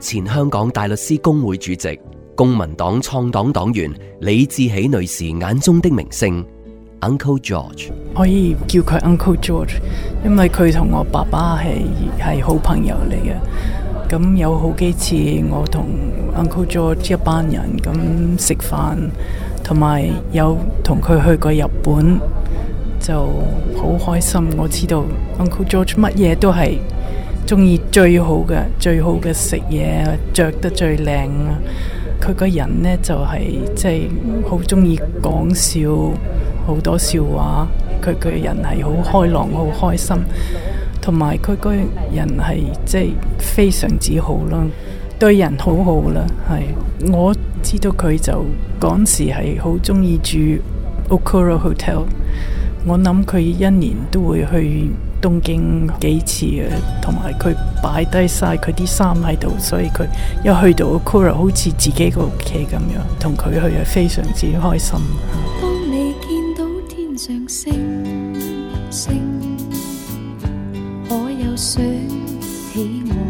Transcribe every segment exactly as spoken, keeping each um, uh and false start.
前香港大律師公會主席、公民黨創黨黨員李志喜女士眼中的明星 Uncle George。 可以叫佢 Uncle George， 因為佢同我爸爸係係好朋友嚟嘅。咁有好幾次我同 Uncle George 一班人咁食飯，同埋有同佢去過日本，就好開心。我知道 Uncle George 乜嘢都係中意最好嘅，最好嘅食嘢，着得最靚啊！佢個人呢，就係即係好中意講笑，好多笑話。佢個人係好開朗，好開心，同埋佢個人係即係非常之好啦，對人好好啦。係我知道佢就嗰時係好中意住 Okura Hotel， 我諗佢一年都會去東京幾次嘅，同埋佢擺低晒佢啲衫喺度，所以佢一去到 Okura 好似自己個屋企咁樣，同佢去係非常之開心。 當你見到天上星星，可有想起我？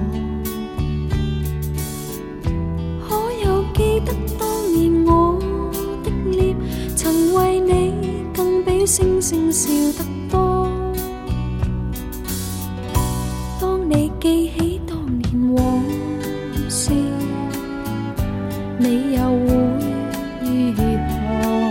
可有記得當年我的臉曾為你更比星星笑得多？當你記起當年往事，你又會如何？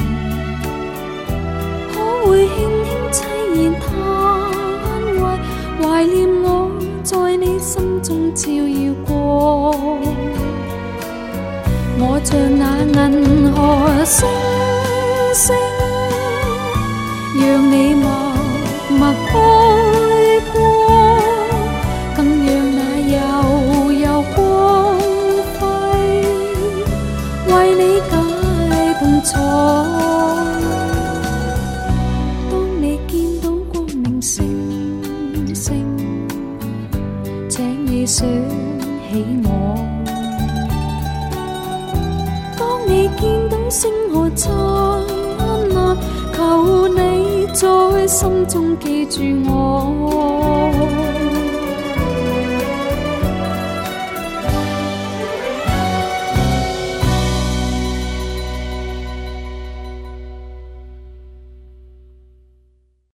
可會輕輕凄然嘆懷，懷念我在你心中照耀過？我像那銀河星星，讓你默默開過，更讓那悠悠光輝為你解凍錯。當你見到光明星星，請你想起我。當你見到星河燦爛，求你在心中記住我。